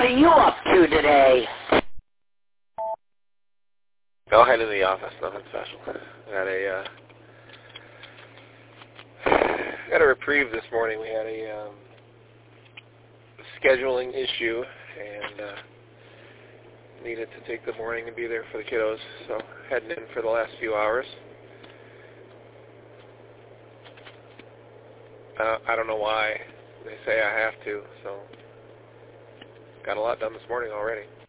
What are you up to today? I'll head into the office. Nothing special. Got a reprieve this morning. We had a scheduling issue and needed to take the morning and be there for the kiddos. So heading in for the last few hours. I don't know why they say I have to, so got a lot done this morning already.